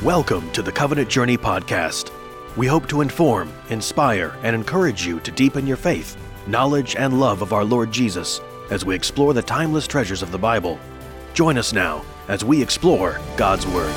Welcome to the Covenant Journey podcast. We hope to inform, inspire, and encourage you to deepen your faith, knowledge, and love of our Lord Jesus as we explore the timeless treasures of the Bible. Join us now as we explore God's Word.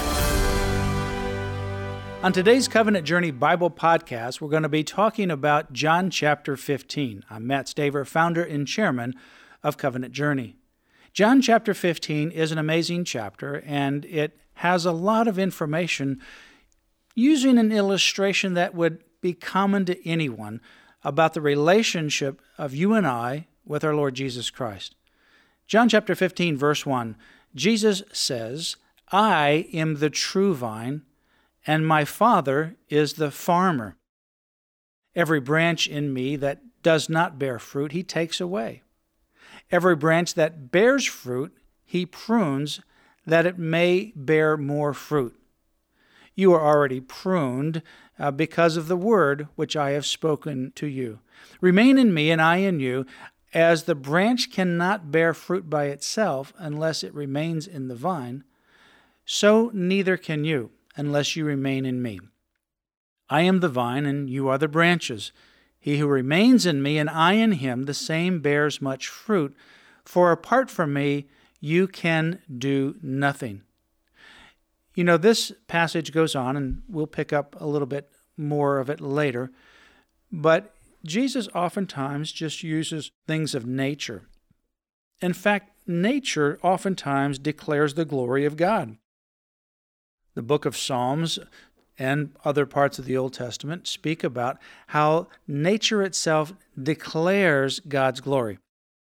On today's Covenant Journey Bible podcast, we're going to be talking about John chapter 15. I'm Matt Staver, founder and chairman of Covenant Journey. John chapter 15 is an amazing chapter, and it has a lot of information using an illustration that would be common to anyone about the relationship of you and I with our Lord Jesus Christ. John chapter 15, verse 1, Jesus says, "I am the true vine, and my Father is the farmer. Every branch in me that does not bear fruit, he takes away. Every branch that bears fruit, he prunes, that it may bear more fruit. You are already pruned because of the word which I have spoken to you. Remain in me, and I in you, as the branch cannot bear fruit by itself unless it remains in the vine, so neither can you unless you remain in me. I am the vine, and you are the branches. He who remains in me, and I in him, the same bears much fruit, for apart from me, you can do nothing." You know, this passage goes on, and we'll pick up a little bit more of it later, but Jesus oftentimes just uses things of nature. In fact, nature oftentimes declares the glory of God. The book of Psalms and other parts of the Old Testament speak about how nature itself declares God's glory.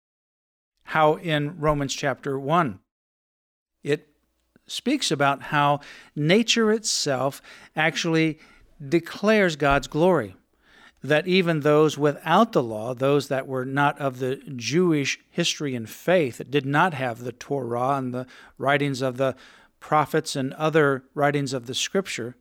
How in Romans chapter 1, it speaks about how nature itself actually declares God's glory. That even those without the law, those that were not of the Jewish history and faith, that did not have the Torah and the writings of the prophets and other writings of the Scripture,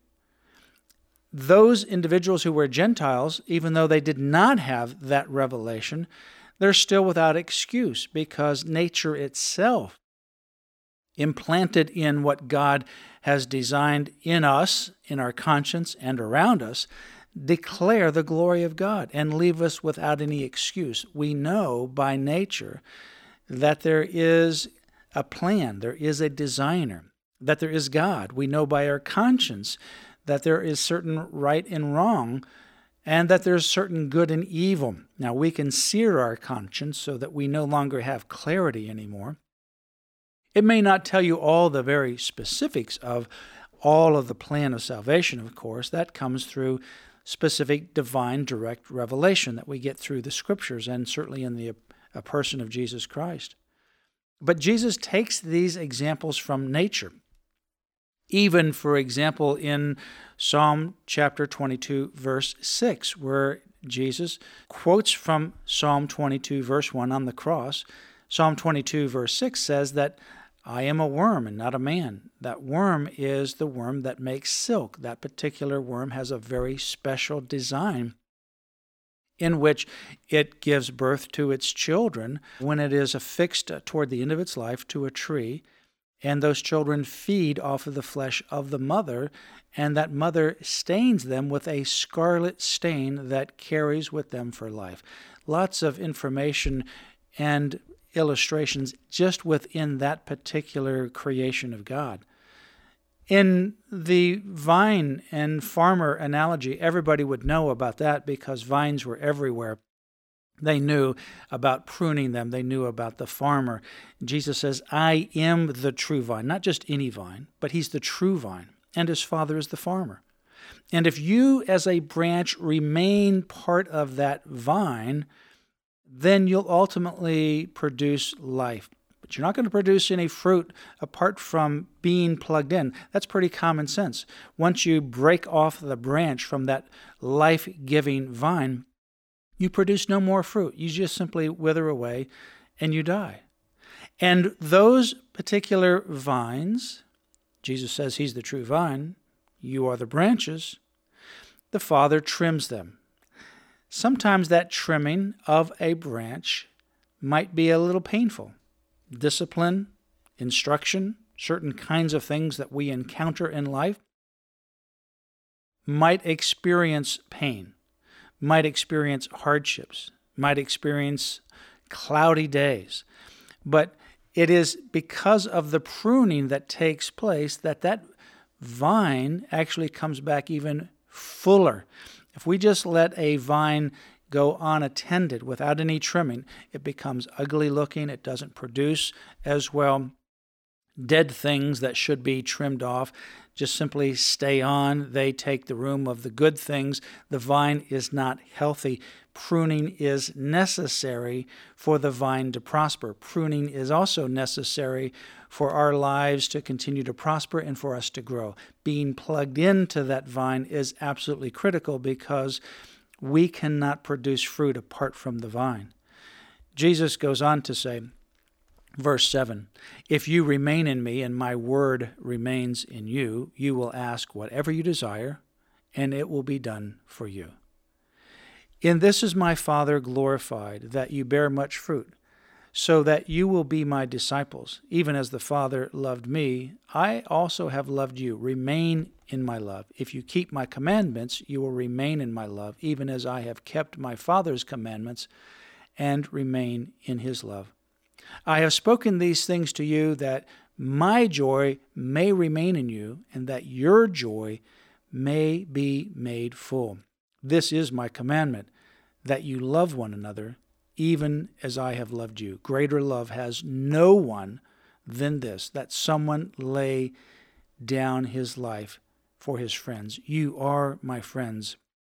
those individuals who were Gentiles, even though they did not have that revelation, they're still without excuse because nature itself, implanted in what God has designed in us, in our conscience and around us, declare the glory of God and leave us without any excuse. We know by nature that there is a plan, there is a designer, that there is God. We know by our conscience that there is certain right and wrong, and that there's certain good and evil. Now, we can sear our conscience so that we no longer have clarity anymore. It may not tell you all the very specifics of all of the plan of salvation, of course. That comes through specific divine direct revelation that we get through the Scriptures and certainly in the person of Jesus Christ. But Jesus takes these examples from nature. Even, for example, in Psalm chapter 22, verse 6, where Jesus quotes from Psalm 22, verse 1 on the cross. Psalm 22, verse 6 says that I am a worm and not a man. That worm is the worm that makes silk. That particular worm has a very special design in which it gives birth to its children when it is affixed toward the end of its life to a tree. And those children feed off of the flesh of the mother, and that mother stains them with a scarlet stain that carries with them for life. Lots of information and illustrations just within that particular creation of God. In the vine and farmer analogy, everybody would know about that because vines were everywhere. They knew about pruning them. They knew about the farmer. Jesus says, I am the true vine, not just any vine, but he's the true vine, and his Father is the farmer. And if you as a branch remain part of that vine, then you'll ultimately produce life. But you're not going to produce any fruit apart from being plugged in. That's pretty common sense. Once you break off the branch from that life-giving vine, you produce no more fruit. You just simply wither away and you die. And those particular vines, Jesus says he's the true vine, you are the branches, the Father trims them. Sometimes that trimming of a branch might be a little painful. Discipline, instruction, certain kinds of things that we encounter in life might experience pain, might experience hardships, might experience cloudy days. But it is because of the pruning that takes place that vine actually comes back even fuller. If we just let a vine go unattended without any trimming, it becomes ugly looking. It doesn't produce as well. Dead things that should be trimmed off just simply stay on. They take the room of the good things. The vine is not healthy. Pruning is necessary for the vine to prosper. Pruning is also necessary for our lives to continue to prosper and for us to grow. Being plugged into that vine is absolutely critical because we cannot produce fruit apart from the vine. Jesus goes on to say, verse 7, "If you remain in me and my word remains in you, you will ask whatever you desire, and it will be done for you. In this is my Father glorified, that you bear much fruit, so that you will be my disciples. Even as the Father loved me, I also have loved you. Remain in my love. If you keep my commandments, you will remain in my love, even as I have kept my Father's commandments and remain in his love. I have spoken these things to you that my joy may remain in you and that your joy may be made full. This is my commandment, that you love one another, even as I have loved you. Greater love has no one than this, that someone lay down his life for his friends. You are my friends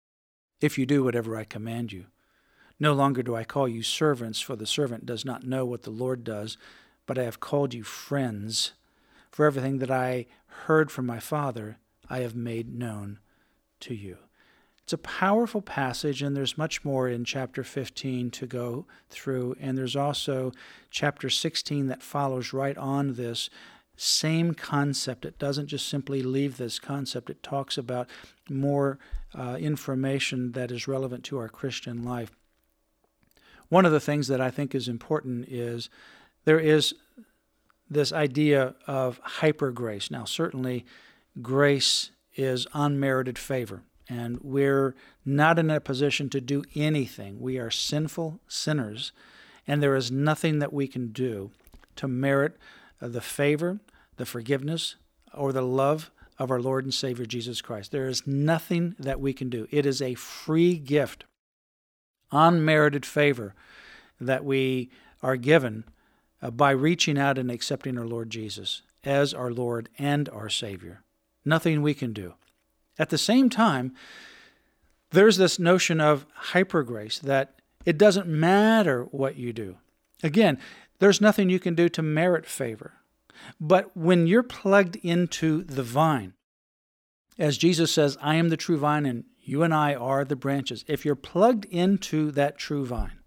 if you do whatever I command you. No longer do I call you servants, for the servant does not know what the Lord does, but I have called you friends. For everything that I heard from my Father, I have made known to you." It's a powerful passage, and there's much more in chapter 15 to go through, and there's also chapter 16 that follows right on this same concept. It doesn't just simply leave this concept. It talks about more information that is relevant to our Christian life. One of the things that I think is important is there is this idea of hyper grace. Now, certainly, grace is unmerited favor, and we're not in a position to do anything. We are sinful sinners, and there is nothing that we can do to merit the favor, the forgiveness, or the love of our Lord and Savior Jesus Christ. There is nothing that we can do. It is a free gift, unmerited favor that we are given by reaching out and accepting our Lord Jesus as our Lord and our Savior. Nothing we can do. At the same time, there's this notion of hyper grace, that it doesn't matter what you do. Again, there's nothing you can do to merit favor. But when you're plugged into the vine, as Jesus says, I am the true vine and you and I are the branches. If you're plugged into that true vine,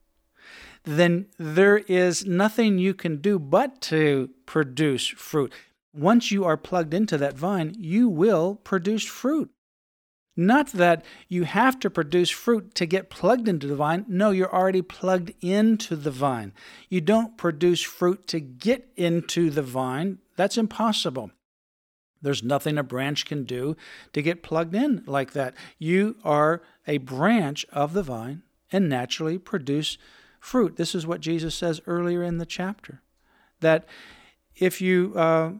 then there is nothing you can do but to produce fruit. Once you are plugged into that vine, you will produce fruit. Not that you have to produce fruit to get plugged into the vine. No, you're already plugged into the vine. You don't produce fruit to get into the vine. That's impossible. There's nothing a branch can do to get plugged in like that. You are a branch of the vine and naturally produce fruit. This is what Jesus says earlier in the chapter, that if you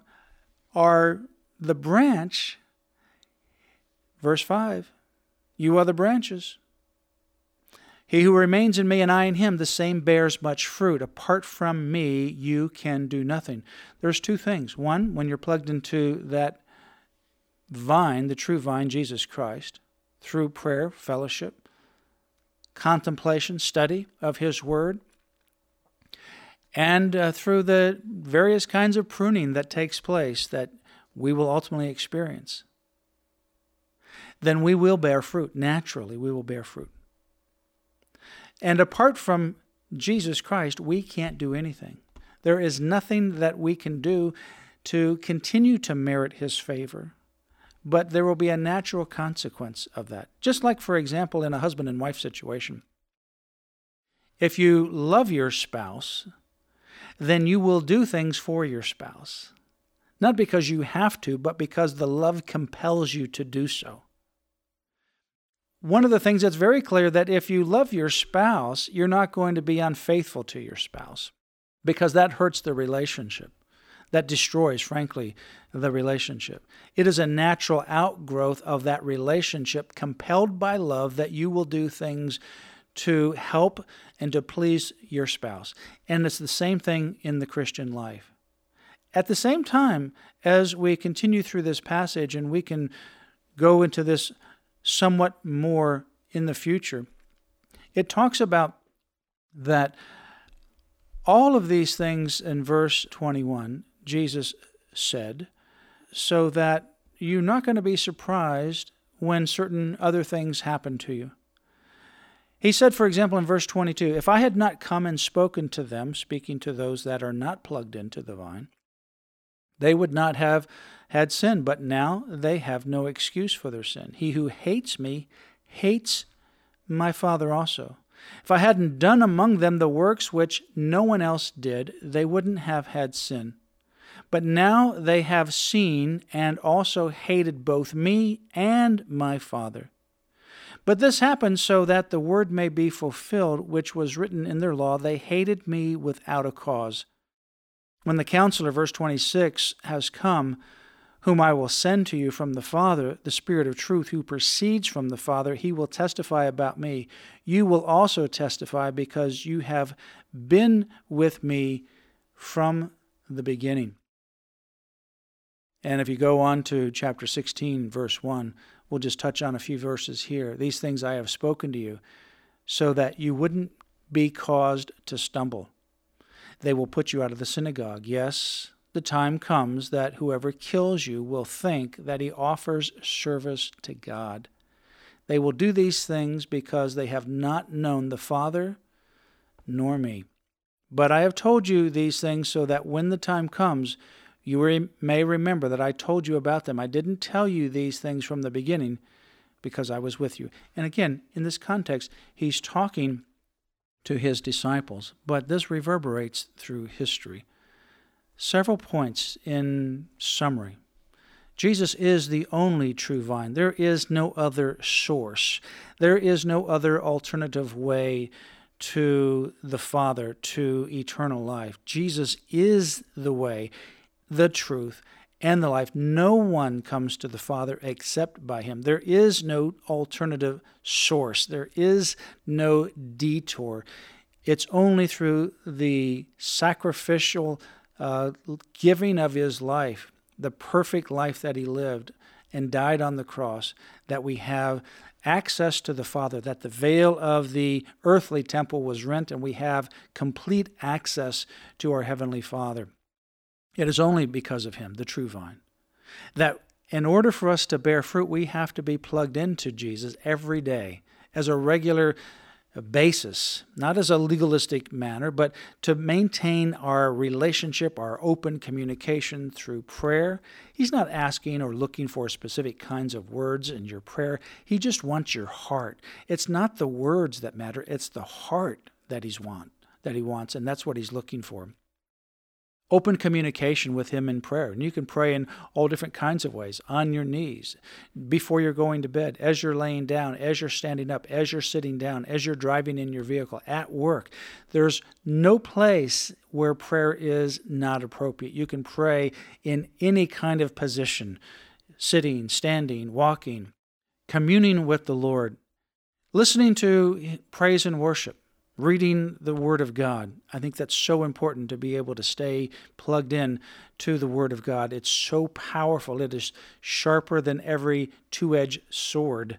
are the branch, verse 5, you are the branches. He who remains in me and I in him, the same bears much fruit. Apart from me, you can do nothing. There's two things. One, when you're plugged into that vine, the true vine, Jesus Christ, through prayer, fellowship, contemplation, study of his word, and through the various kinds of pruning that takes place that we will ultimately experience, then we will bear fruit. Naturally, we will bear fruit. And apart from Jesus Christ, we can't do anything. There is nothing that we can do to continue to merit his favor, but there will be a natural consequence of that. Just like, for example, in a husband and wife situation. If you love your spouse, then you will do things for your spouse. Not because you have to, but because the love compels you to do so. one of the things that's very clear that if you love your spouse, you're not going to be unfaithful to your spouse, because that hurts the relationship. That destroys, frankly, the relationship. It is a natural outgrowth of that relationship, compelled by love, that you will do things to help and to please your spouse. And it's the same thing in the Christian life. At the same time, as we continue through this passage, and we can go into this somewhat more in the future, it talks about that all of these things in verse 21, Jesus said, so that you're not going to be surprised when certain other things happen to you. He said, for example, in verse 22, if I had not come and spoken to them, speaking to those that are not plugged into the vine, they would not have had sin, but now they have no excuse for their sin. He who hates me hates my Father also. If I hadn't done among them the works which no one else did, they wouldn't have had sin. But now they have seen and also hated both me and my Father. But this happened so that the word may be fulfilled, which was written in their law, they hated me without a cause. When the Counselor, verse 26, has come, whom I will send to you from the Father, the Spirit of truth, who proceeds from the Father, he will testify about me. You will also testify, because you have been with me from the beginning. And if you go on to chapter 16, verse 1, we'll just touch on a few verses here. These things I have spoken to you, so that you wouldn't be caused to stumble. They will put you out of the synagogue. Yes, the time comes that whoever kills you will think that he offers service to God. They will do these things because they have not known the Father nor me. But I have told you these things so that when the time comes, you may remember that I told you about them. I didn't tell you these things from the beginning because I was with you. And again, in this context, he's talking to his disciples, but this reverberates through history. Several points in summary. Jesus is the only true vine. There is no other source. There is no other alternative way to the Father, to eternal life. Jesus is the way, the truth, and the life. No one comes to the Father except by him. There is no alternative source. There is no detour. It's only through the sacrificial giving of his life, the perfect life that he lived and died on the cross, that we have access to the Father, that the veil of the earthly temple was rent and we have complete access to our Heavenly Father. It is only because of him, the true vine, that in order for us to bear fruit, we have to be plugged into Jesus every day as a regular basis, not as a legalistic manner, but to maintain our relationship, our open communication through prayer. He's not asking or looking for specific kinds of words in your prayer. He just wants your heart. It's not the words that matter, it's the heart that he wants, and that's what he's looking for. Open communication with him in prayer. And you can pray in all different kinds of ways, on your knees, before you're going to bed, as you're laying down, as you're standing up, as you're sitting down, as you're driving in your vehicle, at work. There's no place where prayer is not appropriate. You can pray in any kind of position, sitting, standing, walking, communing with the Lord, listening to praise and worship. Reading the Word of God. I think that's so important to be able to stay plugged in to the Word of God. It's so powerful. It is sharper than every two-edged sword.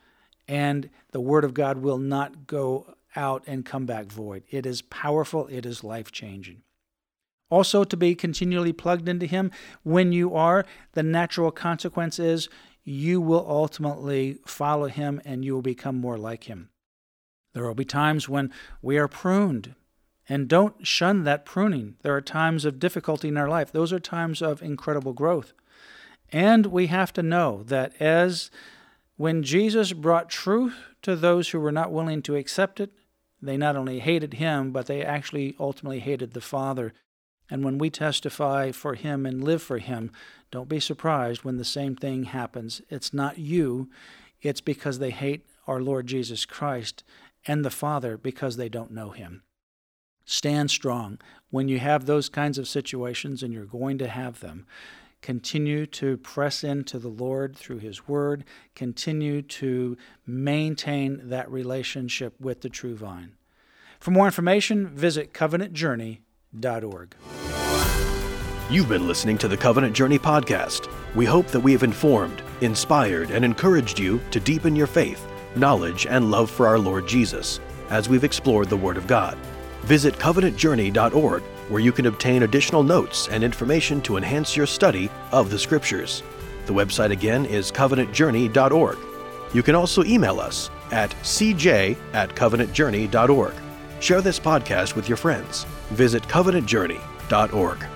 And the Word of God will not go out and come back void. It is powerful. It is life-changing. Also, to be continually plugged into him, when you are, the natural consequence is you will ultimately follow him and you will become more like him. There will be times when we are pruned, and don't shun that pruning. There are times of difficulty in our life. Those are times of incredible growth. And we have to know that when Jesus brought truth to those who were not willing to accept it, they not only hated him, but they actually ultimately hated the Father. And when we testify for him and live for him, don't be surprised when the same thing happens. It's not you. It's because they hate our Lord Jesus Christ and the Father because they don't know Him. Stand strong. When you have those kinds of situations, and you're going to have them, continue to press into the Lord through His Word. Continue to maintain that relationship with the true vine. For more information, visit covenantjourney.org. You've been listening to the Covenant Journey podcast. We hope that we have informed, inspired, and encouraged you to deepen your faith, knowledge, and love for our Lord Jesus as we've explored the Word of God. Visit covenantjourney.org, where you can obtain additional notes and information to enhance your study of the Scriptures. The website again is covenantjourney.org. You can also email us at cj@covenantjourney.org. Share this podcast with your friends. Visit covenantjourney.org.